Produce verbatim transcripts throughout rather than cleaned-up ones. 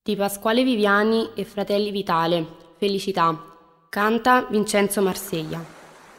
Di Pasquale Viviani e Fratelli Vitale, Felicità. Canta Vincenzo Marseglia.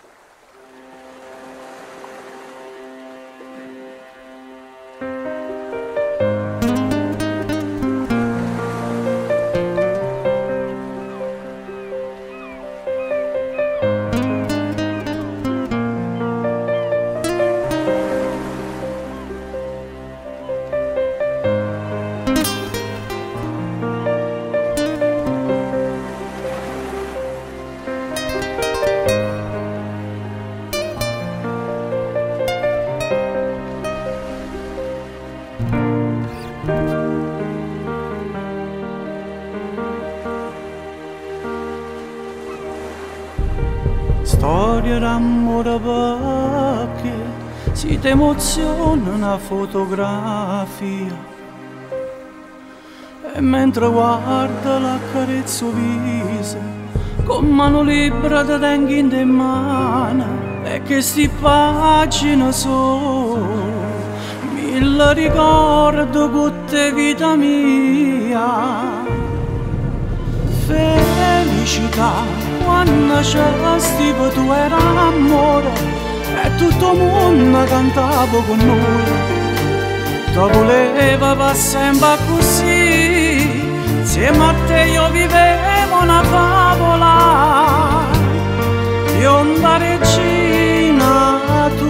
Storia d'amore perché si ti emoziona una fotografia e mentre guarda la carezzo viso con mano libera ti tengo in mano e che sti pagine sono mille ricordi con te vita mia. Felicità quando c'era stiva tu era amore e tutto il mondo cantava con noi. Ti voleva per sempre così, insieme a te io vivevo una favola, bionda regina tu.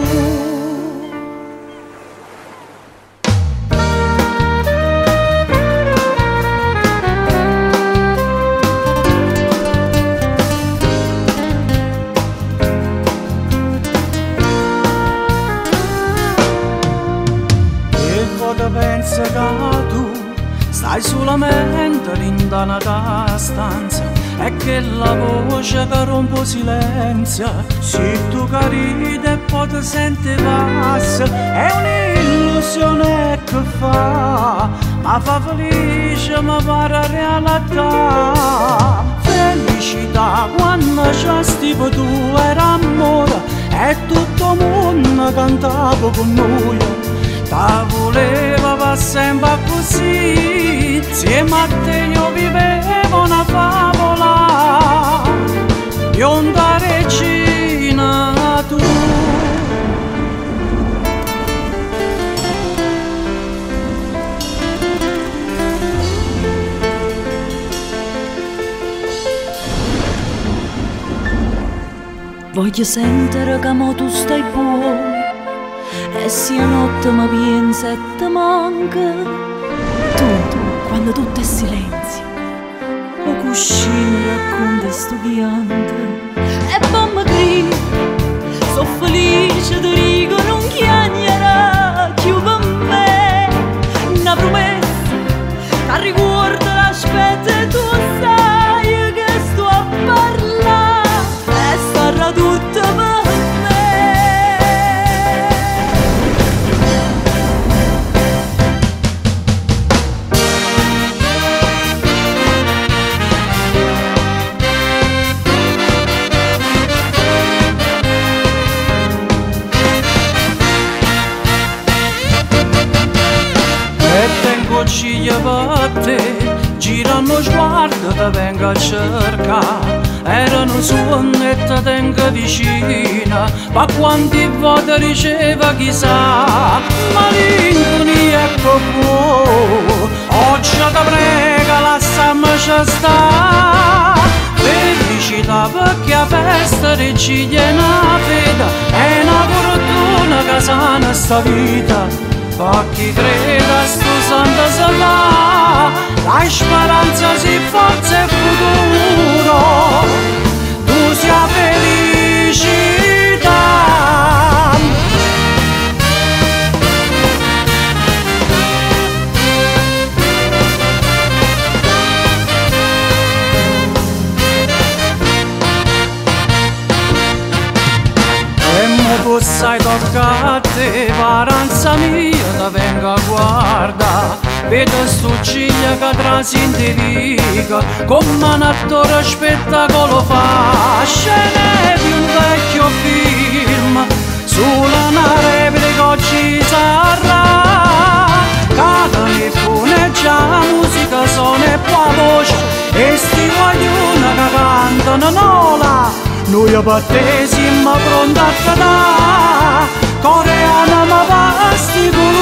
Pensa che tu stai solamente lontana da stanza e che la voce che rompe silenzio se tu caride e poi ti senti passa è un'illusione che fa ma fa felice ma pare realtà. Felicità quando c'è stivo tu era amore e tutto il mondo cantava con noi. Ta voleva per sempre così, insieme a te io vivevo una favola, bionda regina tu. Voglio sentire che mo tu stai buono e sia notte ma pensa e ti manca. Tu, tu, quando tutto è silenzio, o cuscino racconta sto pianto e poi mi grida, so felice ti dico non chiagnerà più per me. Una promessa che ricorda l'aspetto e tu sai che sto a parlare e sarà tutto per me. Ciglia per te girano sguardo te vengo a cercare erano suoni e te tengo vicina ma quanti volte riceva chissà malinconia ecco qua oggi te prega lasciamoci sta. Felicità perché a festa regiglia è una fede è una fortuna che sana sta vita. Pa' chi creda sto santo se va, la speranza si forza e futuro, tu sia felicità. E mo tu sai tocca a te, paranza mia, te vengo a guarda, vedo sto ciglia che trasinterica, come un attore spettacolo fa, scene di un vecchio film, sulla una replica oggi sarà, cada mi funeggia, musica suona e battesimo pronto a cadere, coreana ma vasti